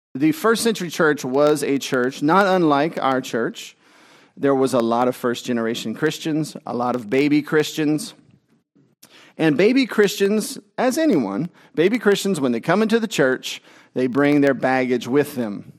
the first century church was a church not unlike our church. There was a lot of first-generation Christians, a lot of baby Christians. And baby Christians, as anyone, baby Christians, when they come into the church, they bring their baggage with them.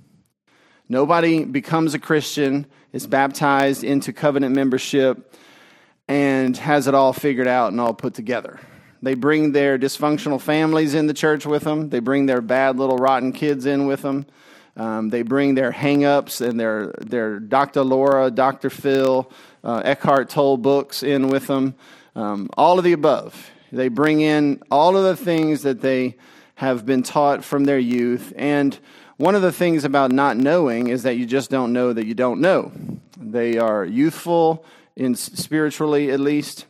Nobody becomes a Christian, is baptized into covenant membership, and has it all figured out and all put together. They bring their dysfunctional families in the church with them. They bring their bad little rotten kids in with them. They bring their hang-ups and their Dr. Laura, Dr. Phil, Eckhart Tolle books in with them. All of the above. They bring in all of the things that they have been taught from their youth. And one of the things about not knowing is that you just don't know that you don't know. They are youthful, spiritually at least.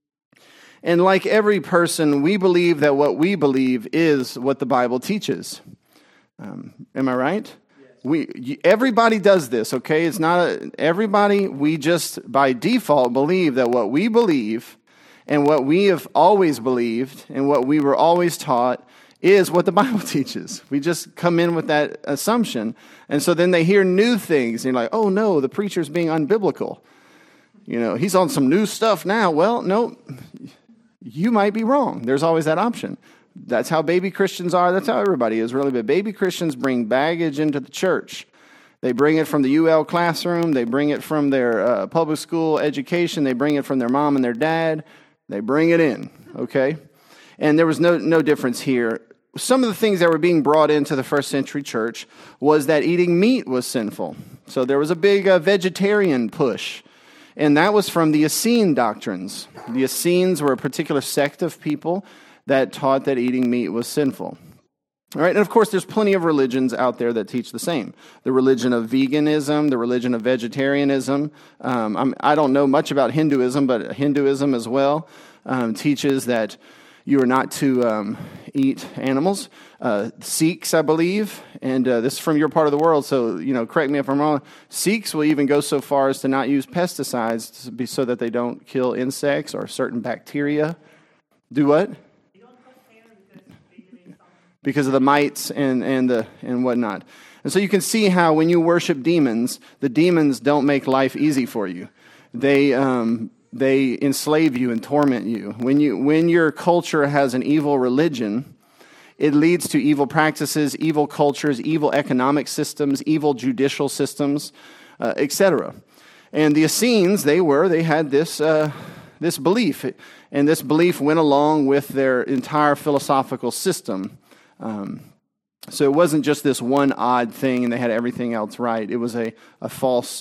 And like every person, we believe that what we believe is what the Bible teaches. Am I right? Yes. Everybody does this, okay? It's not everybody. We just by default believe that what we believe and what we have always believed and what we were always taught is what the Bible teaches. We just come in with that assumption. And so then they hear new things and you're like, oh no, the preacher's being unbiblical. You know, he's on some new stuff now. Well, no, you might be wrong. There's always that option. That's how baby Christians are. That's how everybody is, really. But baby Christians bring baggage into the church. They bring it from the UL classroom. They bring it from their public school education. They bring it from their mom and their dad. They bring it in, okay? And there was no difference here. Some of the things that were being brought into the first century church was that eating meat was sinful. So there was a big vegetarian push. And that was from the Essene doctrines. The Essenes were a particular sect of people that taught that eating meat was sinful. All right, and of course, there's plenty of religions out there that teach the same. The religion of veganism, the religion of vegetarianism. I don't know much about Hinduism, but Hinduism as well teaches that you are not to eat animals. Sikhs, I believe, and this is from your part of the world, so correct me if I'm wrong. Sikhs will even go so far as to not use pesticides so that they don't kill insects or certain bacteria. Do what? Because of the mites and whatnot. And so you can see how when you worship demons, the demons don't make life easy for you. They enslave you and torment you. When your culture has an evil religion, it leads to evil practices, evil cultures, evil economic systems, evil judicial systems, etc. And the Essenes, they had this belief, and this belief went along with their entire philosophical system. So it wasn't just this one odd thing and they had everything else right. It was a false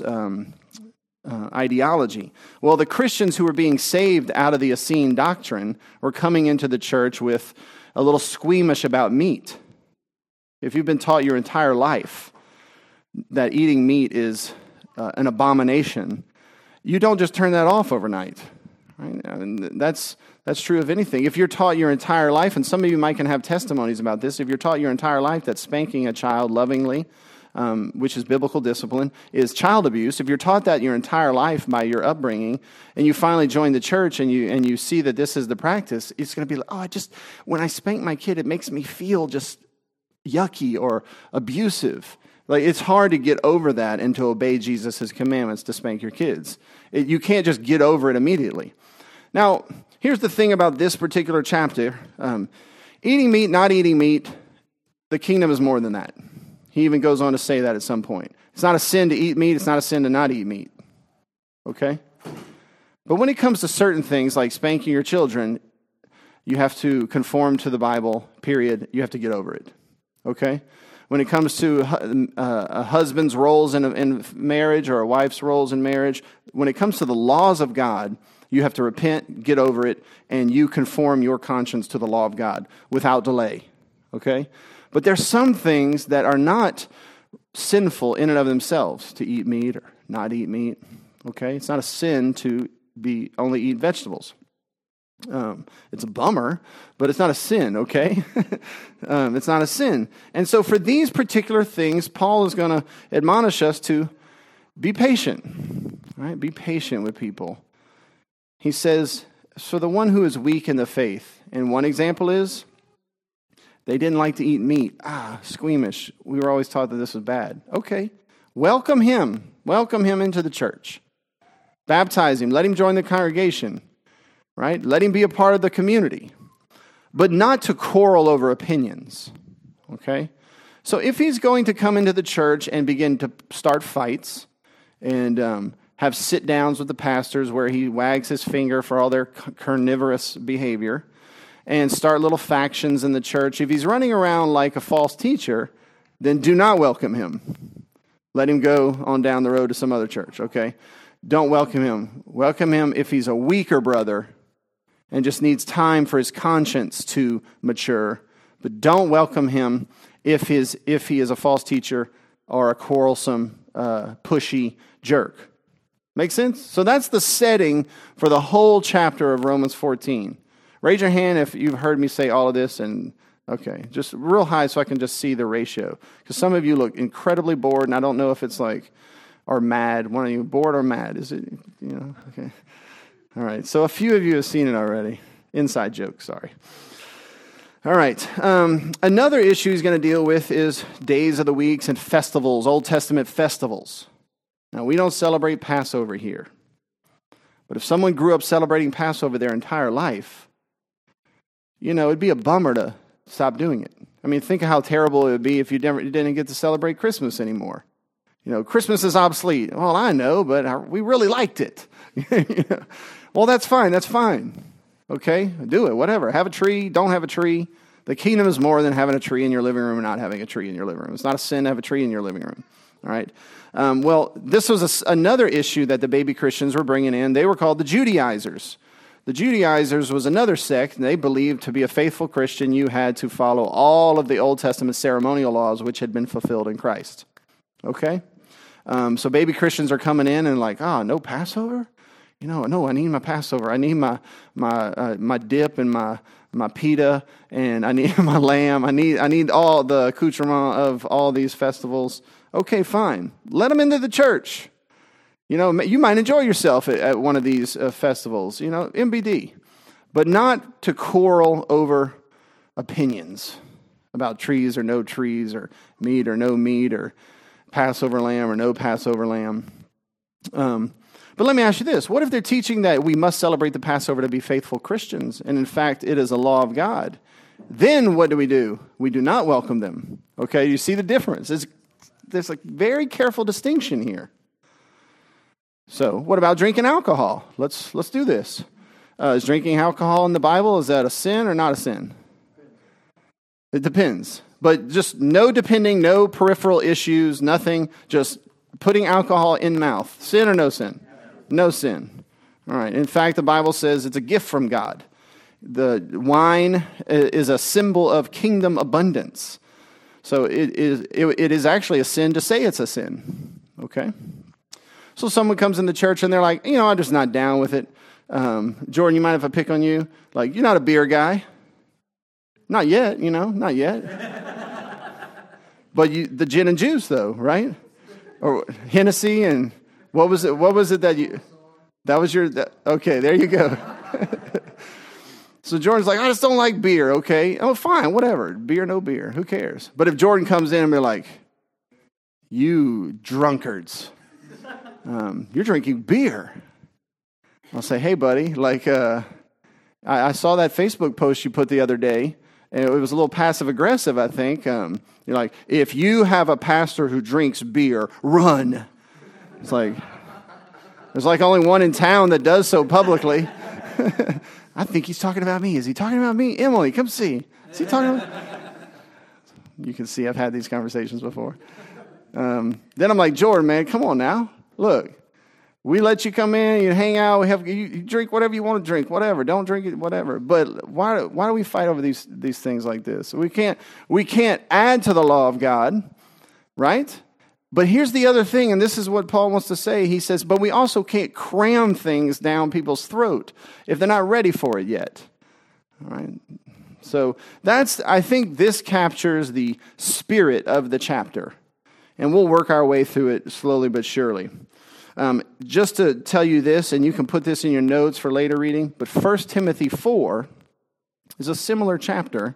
ideology. Well, the Christians who were being saved out of the Essene doctrine were coming into the church with a little squeamish about meat. If you've been taught your entire life that eating meat is an abomination, you don't just turn that off overnight. Right? And that's true of anything. If you're taught your entire life, and some of you might can have testimonies about this, if you're taught your entire life that spanking a child lovingly, which is biblical discipline, is child abuse, if you're taught that your entire life by your upbringing, and you finally join the church and you see that this is the practice, it's going to be like, when I spank my kid, it makes me feel just yucky or abusive. Like, it's hard to get over that and to obey Jesus' commandments to spank your kids. You can't just get over it immediately. Now, here's the thing about this particular chapter. Eating meat, not eating meat, the kingdom is more than that. He even goes on to say that at some point. It's not a sin to eat meat. It's not a sin to not eat meat. Okay? But when it comes to certain things like spanking your children, you have to conform to the Bible, period. You have to get over it. Okay? When it comes to a husband's roles in marriage or a wife's roles in marriage, when it comes to the laws of God, you have to repent, get over it, and you conform your conscience to the law of God without delay. Okay? But there's some things that are not sinful in and of themselves, to eat meat or not eat meat. Okay? It's not a sin to only eat vegetables. It's a bummer, but it's not a sin, okay? It's not a sin. And so for these particular things, Paul is going to admonish us to be patient, right? Be patient with people. He says, so the one who is weak in the faith, and one example is They didn't like to eat meat. Squeamish. We were always taught that this was bad. Okay. Welcome him. Welcome him into the church. Baptize him. Let him join the congregation. Right? Let him be a part of the community. But not to quarrel over opinions. Okay? So if he's going to come into the church and begin to start fights and have sit-downs with the pastors where he wags his finger for all their carnivorous behavior and start little factions in the church, if he's running around like a false teacher, then do not welcome him. Let him go on down the road to some other church, okay? Don't welcome him. Welcome him if he's a weaker brother and just needs time for his conscience to mature. But don't welcome him if he is a false teacher or a quarrelsome, pushy jerk. Make sense? So that's the setting for the whole chapter of Romans 14. Raise your hand if you've heard me say all of this, and okay, just real high so I can just see the ratio. Because some of you look incredibly bored, and I don't know if it's like, or mad. One of you, bored or mad? Is it, okay. All right, so a few of you have seen it already. Inside joke, sorry. All right, another issue he's going to deal with is days of the weeks and festivals, Old Testament festivals. Now, we don't celebrate Passover here. But if someone grew up celebrating Passover their entire life, it'd be a bummer to stop doing it. I mean, think of how terrible it would be if you didn't get to celebrate Christmas anymore. Christmas is obsolete. Well, I know, but we really liked it. Well, that's fine. That's fine. Okay, do it, whatever. Have a tree, don't have a tree. The kingdom is more than having a tree in your living room or not having a tree in your living room. It's not a sin to have a tree in your living room. All right. Well, this was another issue that the baby Christians were bringing in. They were called the Judaizers. The Judaizers was another sect, and they believed to be a faithful Christian, you had to follow all of the Old Testament ceremonial laws which had been fulfilled in Christ. Okay? So baby Christians are coming in and like, no Passover? No, I need my Passover. I need my dip and my pita, and I need my lamb. I need all the accoutrement of all these festivals. Okay, fine. Let them into the church. You might enjoy yourself at one of these festivals, MBD. But not to quarrel over opinions about trees or no trees or meat or no meat or Passover lamb or no Passover lamb. But let me ask you this. What if they're teaching that we must celebrate the Passover to be faithful Christians, and in fact it is a law of God? Then what do? We do not welcome them. Okay, you see the difference. There's a very careful distinction here. So what about drinking alcohol? Let's do this. Is drinking alcohol in the Bible, is that a sin or not a sin? It depends. But just no peripheral issues, nothing, just putting alcohol in mouth. Sin or no sin? No sin. All right. In fact, the Bible says it's a gift from God. The wine is a symbol of kingdom abundance. So it is actually a sin to say it's a sin. Okay? So someone comes into church and they're like, I'm just not down with it. Jordan, you mind if I pick on you? Like, you're not a beer guy. Not yet, not yet. But the gin and juice, though, right? Or Hennessy and what was it that was your, okay, there you go. So Jordan's like, I just don't like beer, okay? Oh, fine, whatever. Beer, no beer. Who cares? But if Jordan comes in and be like, you drunkards, you're drinking beer. I'll say, hey, buddy, I saw that Facebook post you put the other day, and it was a little passive-aggressive, I think. You're like, if you have a pastor who drinks beer, run. It's like, there's only one in town that does so publicly. I think he's talking about me. Is he talking about me? Emily, come see. Is he talking about me? You can see I've had these conversations before. Then I'm like, Jordan, man, come on now. Look, we let you come in, you hang out, you drink whatever you want to drink, whatever. Don't drink it, whatever. But why do we fight over these things like this? We can't add to the law of God, right? But here's the other thing, and this is what Paul wants to say. He says, but we also can't cram things down people's throat if they're not ready for it yet. All right? So I think this captures the spirit of the chapter. And we'll work our way through it slowly but surely. Just to tell you this, and you can put this in your notes for later reading, but 1 Timothy 4 is a similar chapter.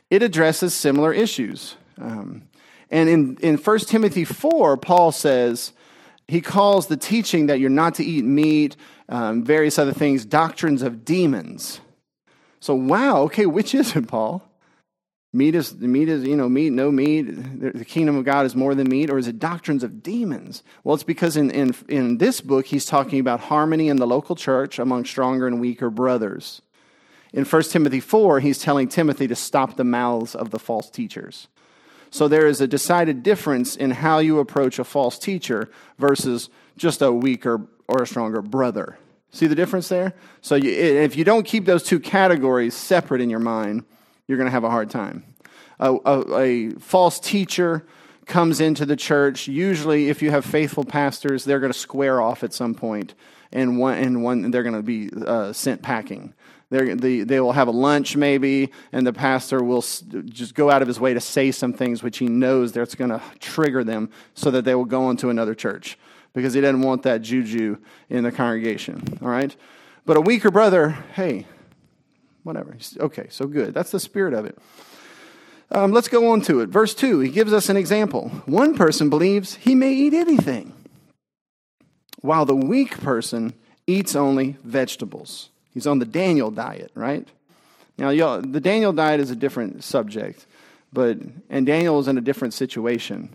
it addresses similar issues. And in 1 Timothy 4, Paul says, he calls the teaching that you're not to eat meat, various other things, doctrines of demons. So, wow, okay, which is it, Paul? Meat is, meat, no meat. The kingdom of God is more than meat, or is it doctrines of demons? Well, it's because in this book, he's talking about harmony in the local church among stronger and weaker brothers. In 1 Timothy 4, he's telling Timothy to stop the mouths of the false teachers. So there is a decided difference in how you approach a false teacher versus just a weaker or a stronger brother. See the difference there? So if you don't keep those two categories separate in your mind, you're going to have a hard time. A false teacher comes into the church. Usually, if you have faithful pastors, they're going to square off at some point, and they're going to be sent packing. They will have a lunch maybe, and the pastor will just go out of his way to say some things which he knows that's going to trigger them so that they will go on to another church because he doesn't want that juju in the congregation, all right? But a weaker brother, hey, whatever. Okay, so good. That's the spirit of it. Let's go on to it. Verse 2, he gives us an example. One person believes he may eat anything, while the weak person eats only vegetables. He's on the Daniel diet, right? Now, the Daniel diet is a different subject, and Daniel is in a different situation.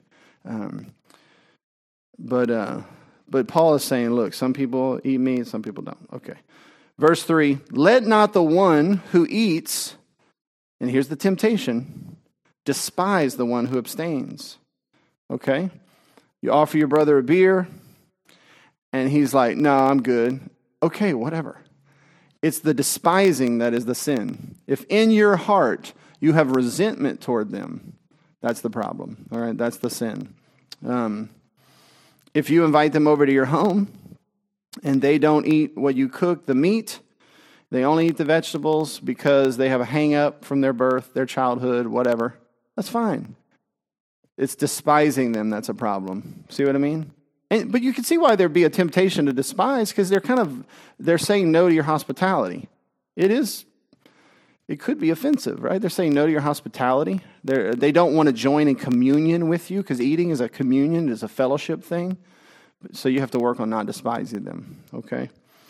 But Paul is saying, look, some people eat meat, some people don't. Okay. Verse 3, let not the one who eats, and here's the temptation, despise the one who abstains. Okay? You offer your brother a beer, and he's like, no, I'm good. Okay, whatever. It's the despising that is the sin. If in your heart you have resentment toward them, that's the problem. All right, that's the sin. If you invite them over to your home and they don't eat what you cook, the meat, they only eat the vegetables because they have a hang-up from their birth, their childhood, whatever, that's fine. It's despising them that's a problem. See what I mean? But you can see why there'd be a temptation to despise, because they're saying no to your hospitality. It could be offensive, right? They're saying no to your hospitality. They don't want to join in communion with you, because eating is a communion, is a fellowship thing. So you have to work on not despising them, okay?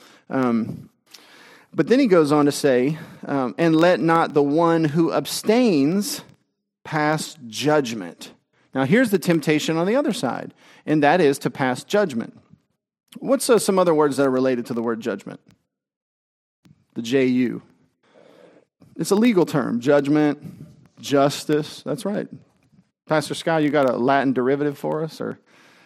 But then he goes on to say, and let not the one who abstains pass judgment. Now here's the temptation on the other side, and that is to pass judgment. What's some other words that are related to the word judgment? The J-U. It's a legal term. Judgment, justice. That's right. Pastor Scott, you got a Latin derivative for us? Or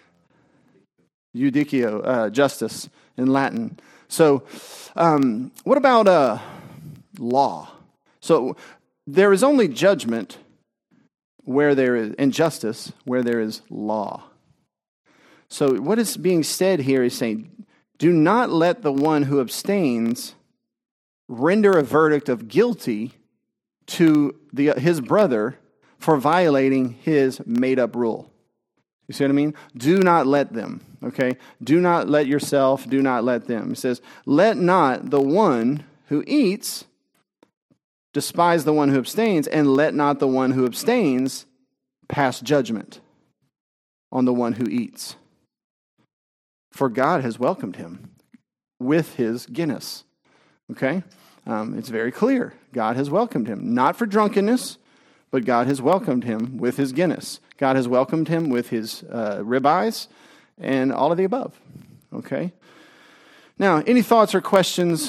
judicio, justice in Latin. So what about law? So there is only judgment where there is injustice, where there is law. So what is being said here is saying, do not let the one who abstains render a verdict of guilty to his brother for violating his made-up rule. You see what I mean? Do not let them, okay? Do not let yourself, do not let them. It says, let not the one who eats despise the one who abstains, and let not the one who abstains pass judgment on the one who eats. For God has welcomed him with his Guinness. Okay? It's very clear. God has welcomed him. Not for drunkenness, but God has welcomed him with his Guinness. God has welcomed him with his ribeyes and all of the above. Okay? Now, any thoughts or questions?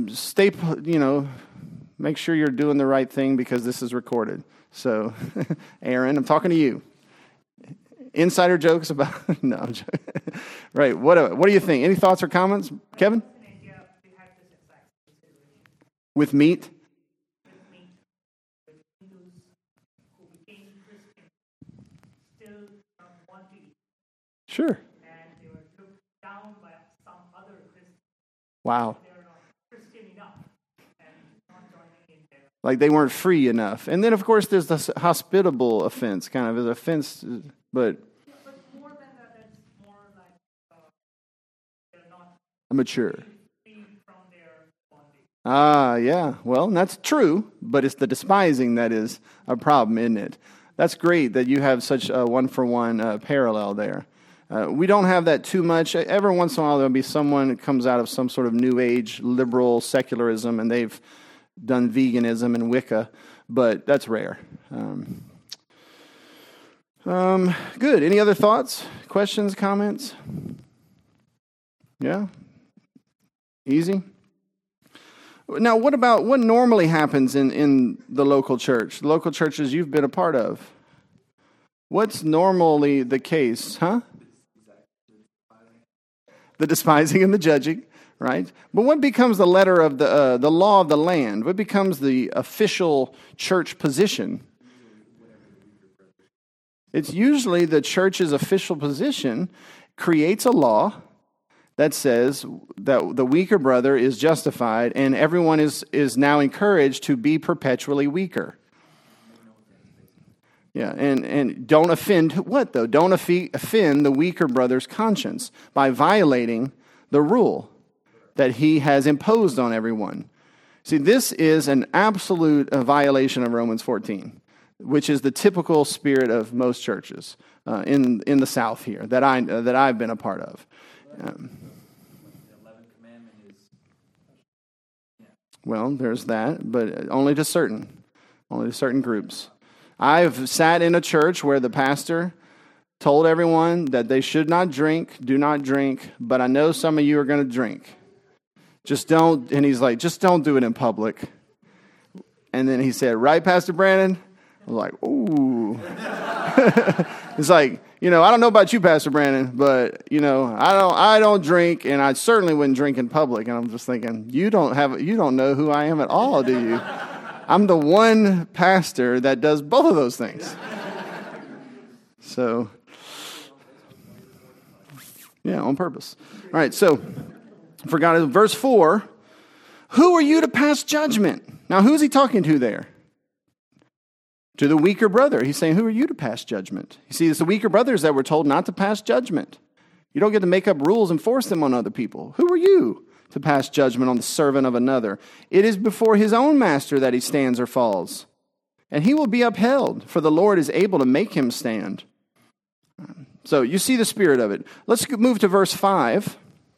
Make sure you're doing the right thing because this is recorded. So, Aaron, I'm talking to you. Insider jokes about... No, I'm joking. Right. What do you think? Any thoughts or comments? Kevin? With meat? Sure. And they were looked down by some other Christians. Wow. They were not Christian enough and not joining in there. Like they weren't free enough. And then, of course, there's the hospitable offense, kind of as offense, but... Yeah, but more than that, it's more like they're not mature. free from their bondage. Yeah. Well, that's true, but it's the despising that is a problem, isn't it? That's great that you have such a one-for-one parallel there. We don't have that too much. Every once in a while, there'll be someone that comes out of some sort of New Age liberal secularism, and they've done veganism and Wicca, but that's rare. Good. Any other thoughts, questions, comments? Yeah? Easy? Now, what normally happens in the local church, the local churches you've been a part of? What's normally the case, huh? The despising and the judging, right? But what becomes the letter of the law of the land? What becomes the official church position? It's usually the church's official position creates a law that says that the weaker brother is justified and everyone is now encouraged to be perpetually weaker. Yeah, and don't offend what though? Don't offend the weaker brother's conscience by violating the rule that he has imposed on everyone. See, this is an absolute violation of Romans 14, which is the typical spirit of most churches in the South here that I've been a part of. The 11th commandment is. Well, there's that, but only to certain groups. I've sat in a church where the pastor told everyone that they should not drink, do not drink, but I know some of you are going to drink. Just don't, and he's like, just don't do it in public. And then he said, right, Pastor Brandon? I was like, ooh. It's like, I don't know about you, Pastor Brandon, but, I don't drink, and I certainly wouldn't drink in public. And I'm just thinking, you don't know who I am at all, do you? I'm the one pastor that does both of those things. So, yeah, on purpose. All right, so, forgot it. Verse 4, who are you to pass judgment? Now, who's he talking to there? To the weaker brother. He's saying, who are you to pass judgment? You see, it's the weaker brothers that were told not to pass judgment. You don't get to make up rules and force them on other people. Who are you to pass judgment on the servant of another? It is before his own master that he stands or falls, and he will be upheld, for the Lord is able to make him stand. So you see the spirit of it. Let's move to verse 5.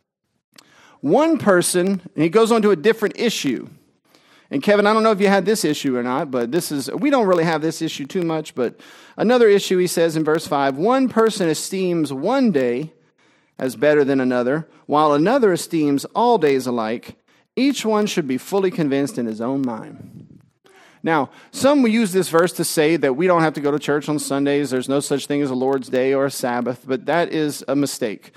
One person, and he goes on to a different issue. And Kevin, I don't know if you had this issue or not, but we don't really have this issue too much, but another issue he says in verse 5, one person esteems one day as better than another, while another esteems all days alike. Each one should be fully convinced in his own mind. Now, some will use this verse to say that we don't have to go to church on Sundays. There's no such thing as a Lord's Day or a Sabbath, but that is a mistake.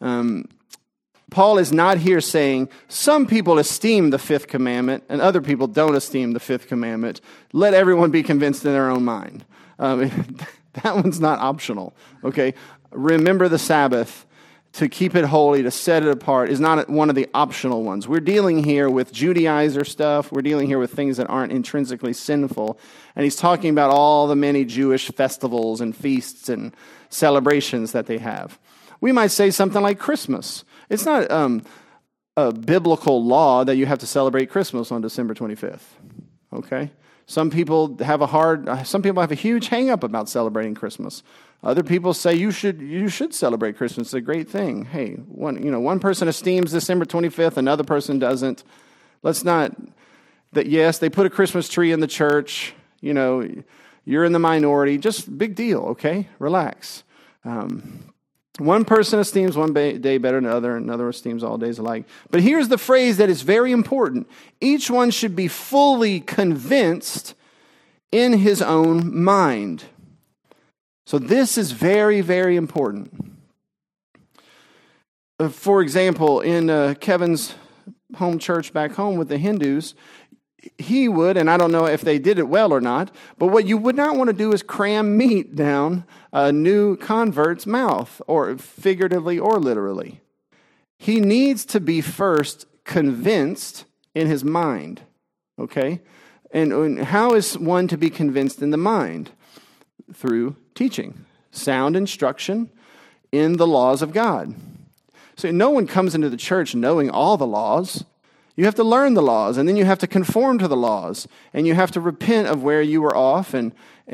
Paul is not here saying some people esteem the fifth commandment and other people don't esteem the fifth commandment. Let everyone be convinced in their own mind. That one's not optional, okay? Remember the Sabbath, to keep it holy, to set it apart, is not one of the optional ones. We're dealing here with Judaizer stuff. We're dealing here with things that aren't intrinsically sinful. And he's talking about all the many Jewish festivals and feasts and celebrations that they have. We might say something like Christmas. It's not a biblical law that you have to celebrate Christmas on December 25th, okay? Some people have a huge hang-up about celebrating Christmas. Other people say you should celebrate Christmas. It's a great thing. Hey, one person esteems December 25th, another person doesn't. Let's not. Yes, they put a Christmas tree in the church. You're in the minority. Just big deal. Okay, relax. One person esteems one day better than another, and another esteems all days alike. But here's the phrase that is very important. Each one should be fully convinced in his own mind. So this is very, very important. For example, in Kevin's home church back home with the Hindus, he would, and I don't know if they did it well or not, but what you would not want to do is cram meat down a new convert's mouth, or figuratively or literally. He needs to be first convinced in his mind, okay? And how is one to be convinced in the mind? Through teaching, sound instruction in the laws of God. So no one comes into the church knowing all the laws. You have to learn the laws, and then you have to conform to the laws, and you have to repent of where you were off and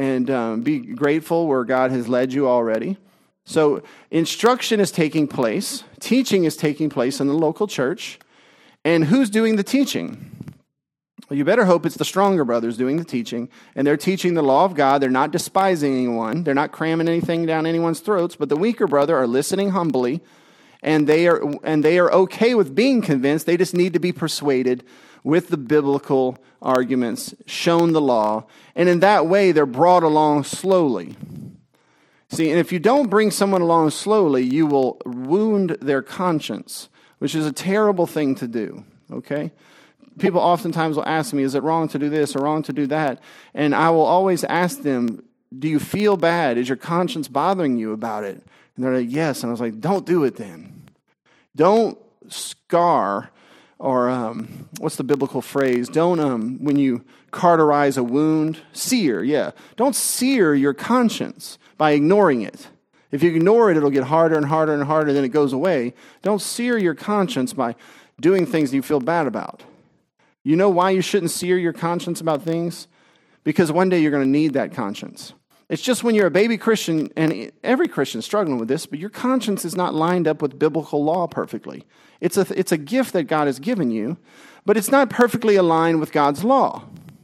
be grateful where God has led you already. So instruction is taking place, teaching is taking place in the local church, and who's doing the teaching? Well, you better hope it's the stronger brothers doing the teaching, and they're teaching the law of God. They're not despising anyone. They're not cramming anything down anyone's throats, but the weaker brother are listening humbly, and they are okay with being convinced. They just need to be persuaded with the biblical arguments, shown the law, and in that way they're brought along slowly. See, and if you don't bring someone along slowly, you will wound their conscience, which is a terrible thing to do, okay? People oftentimes will ask me, is it wrong to do this or wrong to do that? And I will always ask them, do you feel bad? Is your conscience bothering you about it? And they're like, yes. And I was like, don't do it then. Don't scar, or what's the biblical phrase? Don't, when you cauterize a wound, sear, yeah. Don't sear your conscience by ignoring it. If you ignore it, it'll get harder and harder and harder, then it goes away. Don't sear your conscience by doing things you feel bad about. You know why you shouldn't sear your conscience about things? Because one day you're going to need that conscience. It's just when you're a baby Christian, and every Christian is struggling with this, but your conscience is not lined up with biblical law perfectly. It's a gift that God has given you, but it's not perfectly aligned with God's law.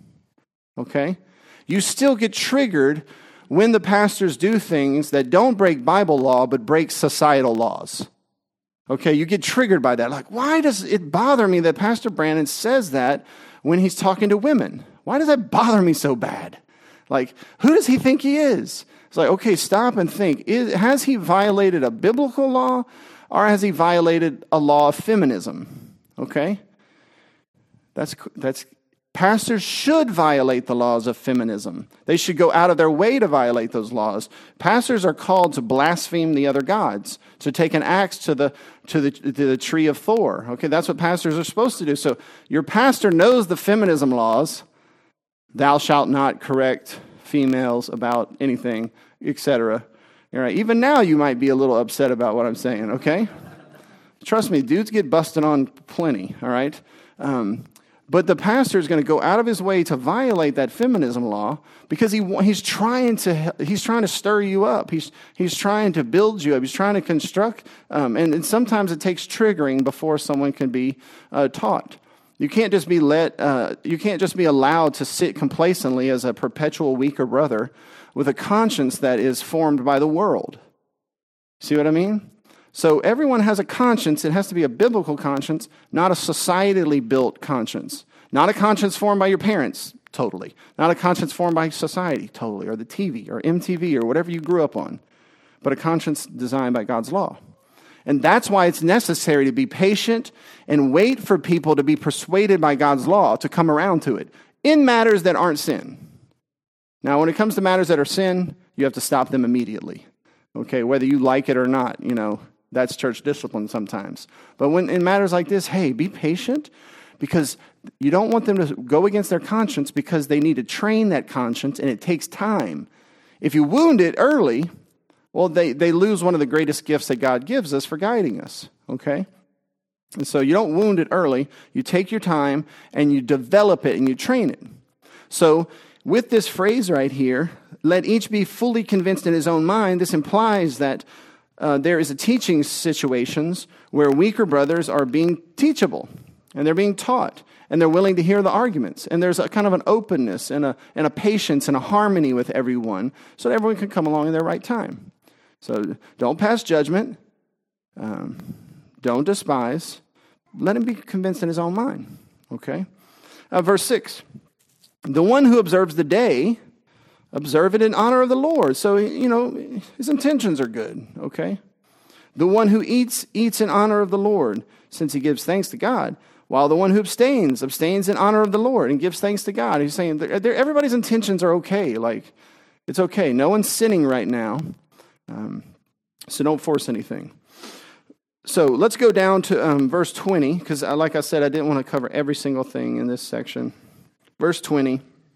Okay? You still get triggered when the pastors do things that don't break Bible law, but break societal laws. Okay, you get triggered by that. Like, why does it bother me that Pastor Brandon says that when he's talking to women? Why does that bother me so bad? Like, who does he think he is? It's like, okay, stop and think. Has he violated a biblical law, or has he violated a law of feminism? Okay? That's pastors should violate the laws of feminism. They should go out of their way to violate those laws. Pastors are called to blaspheme the other gods, to take an axe to the tree of Thor. Okay, that's what pastors are supposed to do. So your pastor knows the feminism laws. Thou shalt not correct females about anything, etc. All right, even now you might be a little upset about what I'm saying, okay? Trust me, dudes get busted on plenty, all right? But the pastor is going to go out of his way to violate that feminism law because he's trying to stir you up. He's trying to build you up. He's trying to construct, and sometimes it takes triggering before someone can be taught. You can't just be allowed to sit complacently as a perpetual weaker brother with a conscience that is formed by the world. See what I mean? So everyone has a conscience. It has to be a biblical conscience, not a societally built conscience. Not a conscience formed by your parents, totally. Not a conscience formed by society, totally, or the TV, or MTV, or whatever you grew up on. But a conscience designed by God's law. And that's why it's necessary to be patient and wait for people to be persuaded by God's law to come around to it in matters that aren't sin. Now, when it comes to matters that are sin, you have to stop them immediately. Okay, whether you like it or not, that's church discipline sometimes. But when in matters like this, hey, be patient, because you don't want them to go against their conscience because they need to train that conscience, and it takes time. If you wound it early, well, they lose one of the greatest gifts that God gives us for guiding us, okay? And so you don't wound it early. You take your time, and you develop it, and you train it. So with this phrase right here, let each be fully convinced in his own mind, this implies that there is a teaching situations where weaker brothers are being teachable, and they're being taught, and they're willing to hear the arguments, and there's a kind of an openness and a patience and a harmony with everyone, so that everyone can come along in their right time. So don't pass judgment, don't despise, let him be convinced in his own mind. Okay, verse 6: the one who observes the day, observe it in honor of the Lord. So, his intentions are good, okay? The one who eats in honor of the Lord, since he gives thanks to God, while the one who abstains in honor of the Lord and gives thanks to God. He's saying everybody's intentions are okay. Like, it's okay. No one's sinning right now, so don't force anything. So let's go down to verse 20, because like I said, I didn't want to cover every single thing in this section. Verse 20.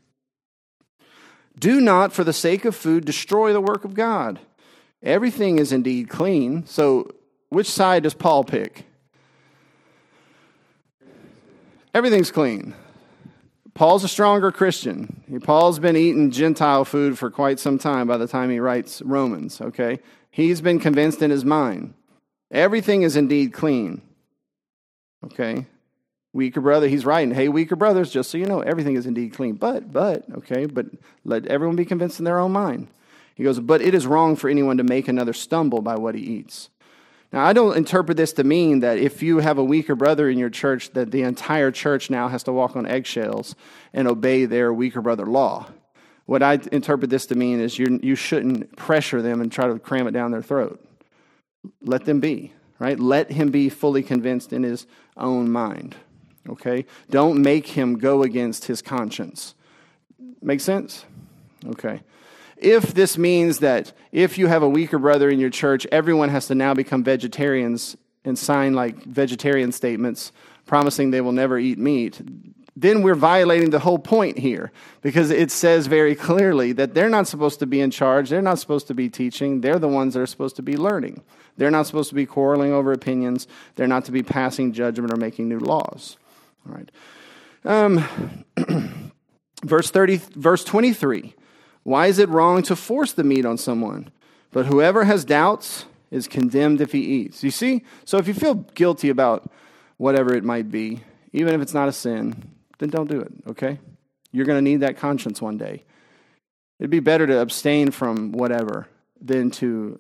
Do not, for the sake of food, destroy the work of God. Everything is indeed clean. So which side does Paul pick? Everything's clean. Paul's a stronger Christian. Paul's been eating Gentile food for quite some time by the time he writes Romans, okay? He's been convinced in his mind. Everything is indeed clean, okay? Weaker brother, he's writing, hey, weaker brothers, just so you know, everything is indeed clean. But let everyone be convinced in their own mind. He goes, but it is wrong for anyone to make another stumble by what he eats. Now, I don't interpret this to mean that if you have a weaker brother in your church, that the entire church now has to walk on eggshells and obey their weaker brother law. What I interpret this to mean is you shouldn't pressure them and try to cram it down their throat. Let them be, right? Let him be fully convinced in his own mind, okay? Don't make him go against his conscience. Make sense? Okay. If this means that if you have a weaker brother in your church, everyone has to now become vegetarians and sign like vegetarian statements promising they will never eat meat, then we're violating the whole point here, because it says very clearly that they're not supposed to be in charge. They're not supposed to be teaching. They're the ones that are supposed to be learning. They're not supposed to be quarreling over opinions. They're not to be passing judgment or making new laws. All right. Verse 23. Why is it wrong to force the meat on someone? But whoever has doubts is condemned if he eats. You see? So if you feel guilty about whatever it might be, even if it's not a sin, then don't do it, okay? You're going to need that conscience one day. It'd be better to abstain from whatever than to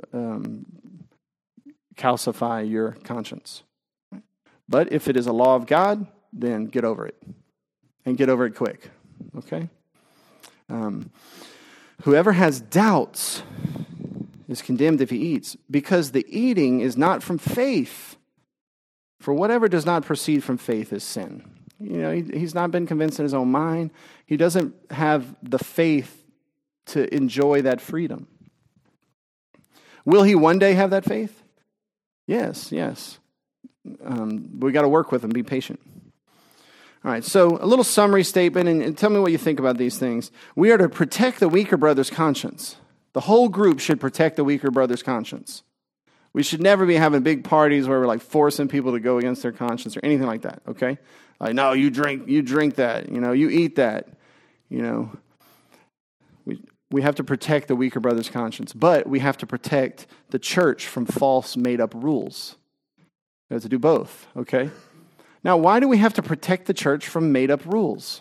calcify your conscience. But if it is a law of God, then get over it. And get over it quick, okay? Whoever has doubts is condemned if he eats, because the eating is not from faith. For whatever does not proceed from faith is sin. You know, he's not been convinced in his own mind. He doesn't have the faith to enjoy that freedom. Will he one day have that faith? Yes. We got to work with him, be patient. All right, so a little summary statement, and tell me what you think about these things. We are to protect the weaker brother's conscience. The whole group should protect the weaker brother's conscience. We should never be having big parties where we're like forcing people to go against their conscience or anything like that, okay? Like, no, you drink that, you eat that, We have to protect the weaker brother's conscience, but we have to protect the church from false made-up rules. We have to do both, okay? Now, why do we have to protect the church from made-up rules?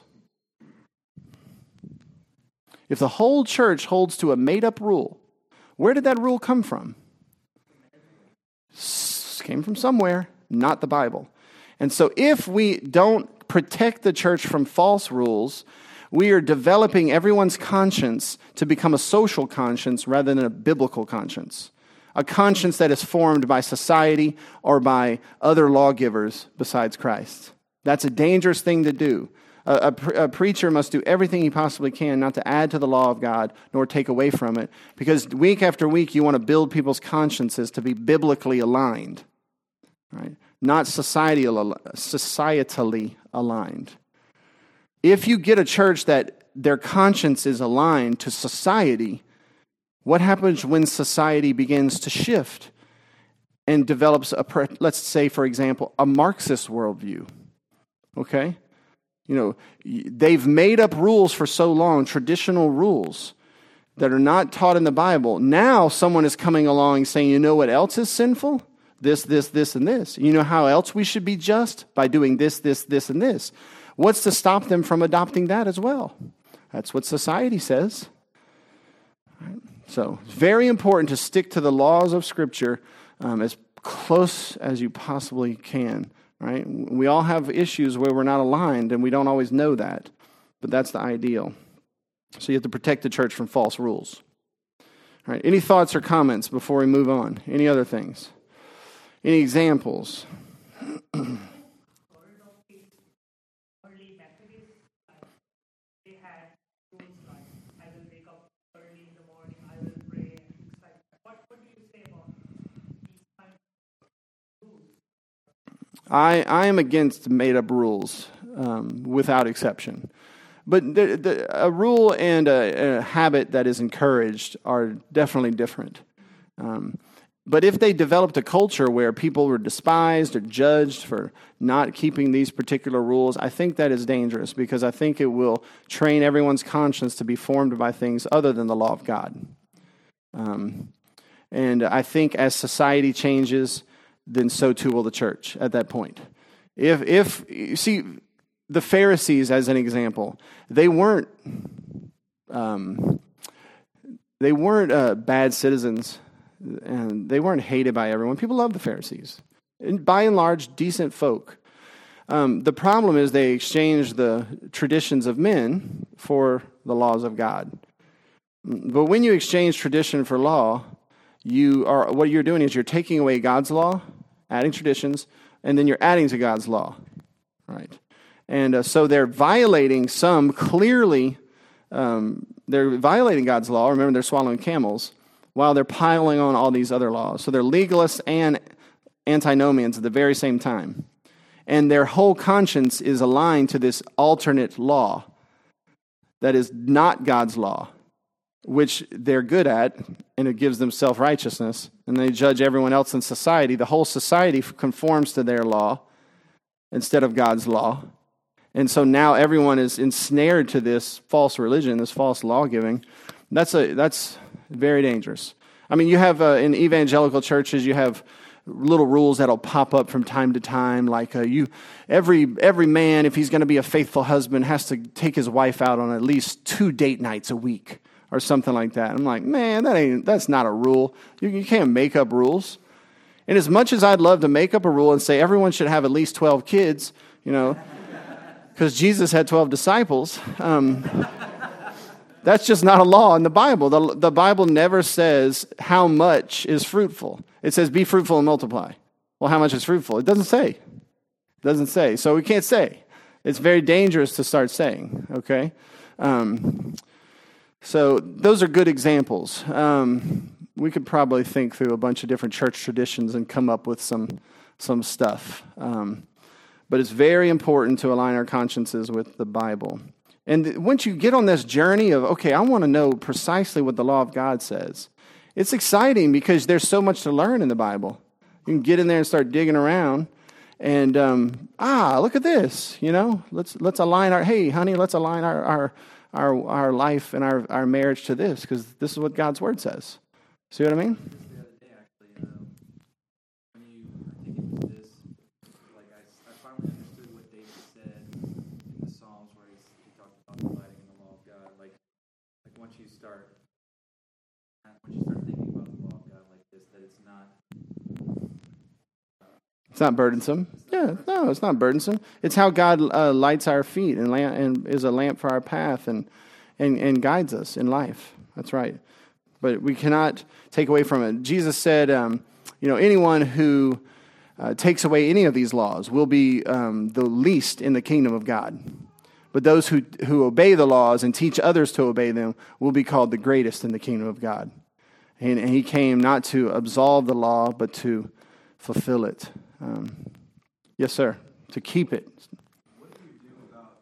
If the whole church holds to a made-up rule, where did that rule come from? Came from somewhere, not the Bible. And so if we don't protect the church from false rules, we are developing everyone's conscience to become a social conscience rather than a biblical conscience. A conscience that is formed by society or by other lawgivers besides Christ. That's a dangerous thing to do. A preacher must do everything he possibly can not to add to the law of God nor take away from it, because week after week you want to build people's consciences to be biblically aligned, right? Not societally aligned. If you get a church that their conscience is aligned to society, what happens when society begins to shift and develops let's say, for example, a Marxist worldview? Okay? They've made up rules for so long, traditional rules that are not taught in the Bible. Now someone is coming along saying, you know what else is sinful? This, and this. You know how else we should be just? By doing this, and this. What's to stop them from adopting that as well? That's what society says. So it's very important to stick to the laws of Scripture as close as you possibly can. Right? We all have issues where we're not aligned, and we don't always know that. But that's the ideal. So you have to protect the church from false rules. All right. Any thoughts or comments before we move on? Any other things? Any examples? Early Methodists, they had rules like, I will wake up early in the morning, I will pray, and things like that. What do you say about these kinds of rules? I am against made-up rules without exception. But a rule and a habit that is encouraged are definitely different. But if they developed a culture where people were despised or judged for not keeping these particular rules, I think that is dangerous, because I think it will train everyone's conscience to be formed by things other than the law of God. And I think as society changes, then so too will the church at that point. If you see the Pharisees as an example, they weren't bad citizens, and they weren't hated by everyone. People loved the Pharisees, and by and large, decent folk. The problem is they exchanged the traditions of men for the laws of God. But when you exchange tradition for law, what you're doing is you're taking away God's law, adding traditions, and then you're adding to God's law, right? And so they're violating some clearly. They're violating God's law. Remember, they're swallowing camels while they're piling on all these other laws. So they're legalists and antinomians at the very same time. And their whole conscience is aligned to this alternate law that is not God's law, which they're good at, and it gives them self-righteousness. And they judge everyone else in society. The whole society conforms to their law instead of God's law. And so now everyone is ensnared to this false religion, this false law-giving. That's very dangerous. I mean, you have in evangelical churches, you have little rules that'll pop up from time to time, like every man, if he's going to be a faithful husband, has to take his wife out on at least 2 date nights a week, or something like that. I'm like, man, that's not a rule. You can't make up rules. And as much as I'd love to make up a rule and say everyone should have at least 12 kids, because Jesus had 12 disciples, that's just not a law in the Bible. The Bible never says how much is fruitful. It says be fruitful and multiply. Well, how much is fruitful? It doesn't say. It doesn't say. So we can't say. It's very dangerous to start saying, okay? So those are good examples. We could probably think through a bunch of different church traditions and come up with some stuff. But it's very important to align our consciences with the Bible. And once you get on this journey of, okay, I want to know precisely what the law of God says, it's exciting because there's so much to learn in the Bible. You can get in there and start digging around, and look at this. Let's align let's align our life and our marriage to this, because this is what God's word says. See what I mean? The other day, actually, when you dig into this, like I finally understood what David said in the Psalms, where he talked about delighting in the law of God. Like once you start thinking about the law of God like this, that it's not. It's not burdensome. No, it's not burdensome. It's how God lights our feet and is a lamp for our path and guides us in life. That's right. But we cannot take away from it. Jesus said, anyone who takes away any of these laws will be the least in the kingdom of God. But those who obey the laws and teach others to obey them will be called the greatest in the kingdom of God. And he came not to absolve the law, but to fulfill it. Yes, sir. To keep it. What do you do about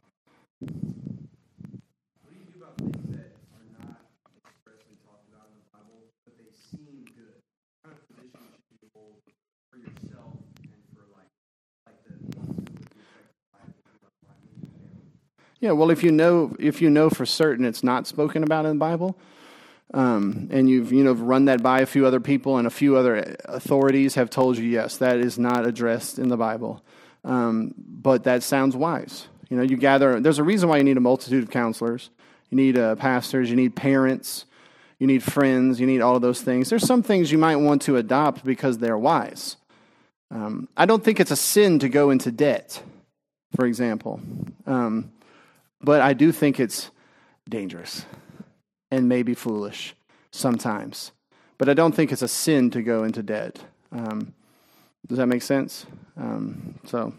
things that are not expressly talked about in the Bible, but they seem good? What kind of position should you hold for yourself and for like the ones who would be affected by it? Yeah, well, if you know for certain it's not spoken about in the Bible, and you've run that by a few other people, and a few other authorities have told you, yes, that is not addressed in the Bible. But that sounds wise. You gather. There's a reason why you need a multitude of counselors. You need pastors. You need parents. You need friends. You need all of those things. There's some things you might want to adopt because they're wise. I don't think it's a sin to go into debt, for example. But I do think it's dangerous and maybe foolish sometimes. But I don't think it's a sin to go into debt. Does that make sense? So.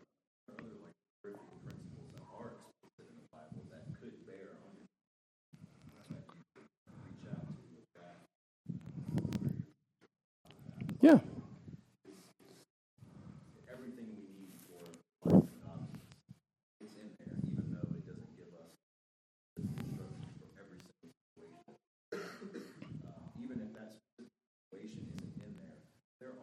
Yeah. Everything we need for life and godliness is in there, even though it doesn't give us the instructions for every single situation. Even if that situation isn't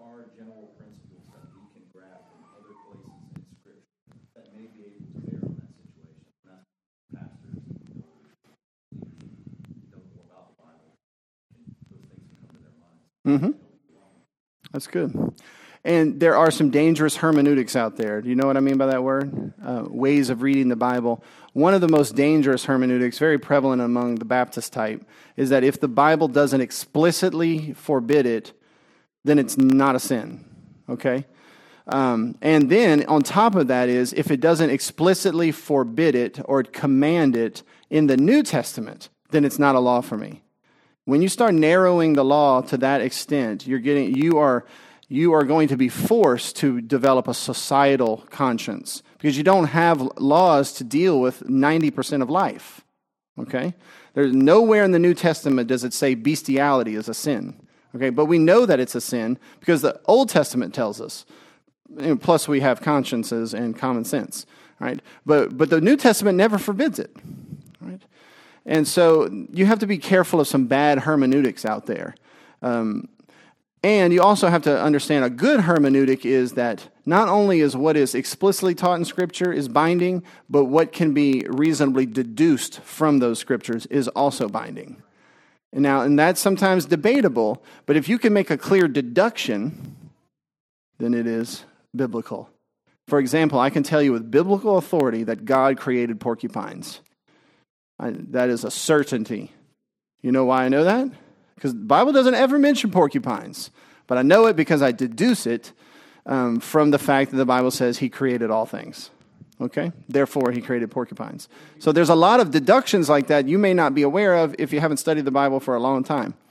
are general principles that we can grab from other places in Scripture that may be able to bear on that situation. And that's pastors and leaders who know more about the Bible, and those things can come to their minds. Mm-hmm. That's good. And there are some dangerous hermeneutics out there. Do you know what I mean by that word? Ways of reading the Bible. One of the most dangerous hermeneutics, very prevalent among the Baptist type, is that if the Bible doesn't explicitly forbid it, then it's not a sin. Okay? And then on top of that is, if it doesn't explicitly forbid it or command it in the New Testament, then it's not a law for me. When you start narrowing the law to that extent, you are going to be forced to develop a societal conscience because you don't have laws to deal with 90% of life. Okay? There's nowhere in the New Testament does it say bestiality is a sin. Okay? But we know that it's a sin because the Old Testament tells us. Plus we have consciences and common sense, right? But the New Testament never forbids it. Right? And so you have to be careful of some bad hermeneutics out there. And you also have to understand a good hermeneutic is that not only is what is explicitly taught in Scripture is binding, but what can be reasonably deduced from those Scriptures is also binding. And that's sometimes debatable, but if you can make a clear deduction, then it is biblical. For example, I can tell you with biblical authority that God created porcupines. That is a certainty. You know why I know that? Because the Bible doesn't ever mention porcupines. But I know it because I deduce it from the fact that the Bible says he created all things. Okay? Therefore, he created porcupines. So there's a lot of deductions like that you may not be aware of if you haven't studied the Bible for a long time.